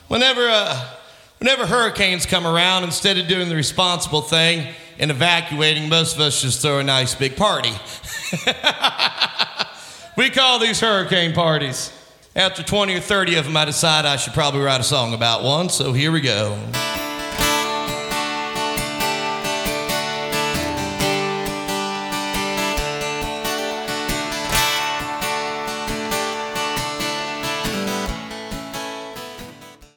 Whenever hurricanes come around, instead of doing the responsible thing and evacuating, most of us just throw a nice big party. We call these hurricane parties. After 20 or 30 of them, I decide I should probably write a song about one, so here we go.